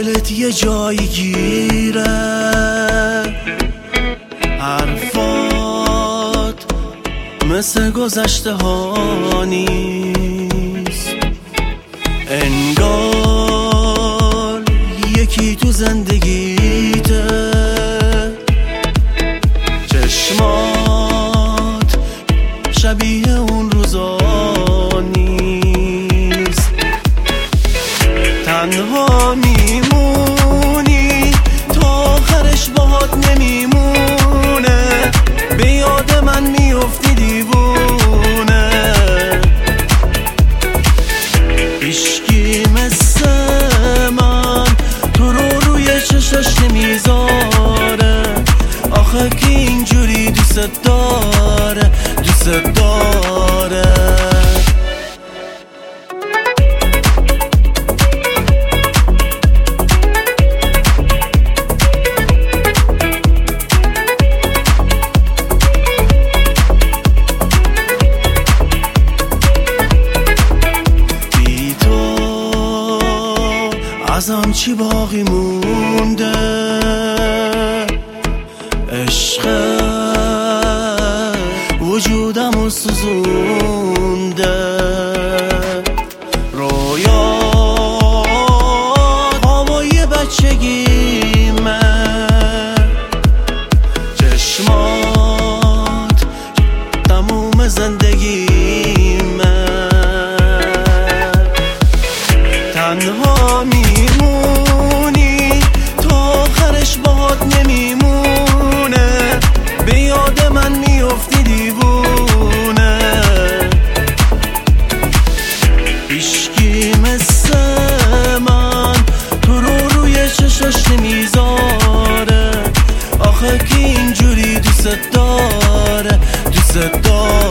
دلت یه جایی گیره، حرفات مثل گذشته ها نیست، انگار یکی تو زندگیته، چشمات شبیه اون روزا نیست، تنها میمونی تا آخرش باهات نمیمونه، به یاد من میفتی دیوونه، هیچکی مثل من تو رو روی چشاش نمیذاره، آخه کی اینجوری دوست داره، دوست داره. بی تو ازم چی باقی مونده، عشق وجودمو سوزونده، رویات هوای بچگیمه، چشمات تموم زندگیمه، تنها میمونی تا آخرش باهات نمیمونه، به یاد من میفتی دیوونه، هیچکی مثل من تو رو روی چشاش نمیذاره، آخه کی اینجوری دوست داره، دوست داره.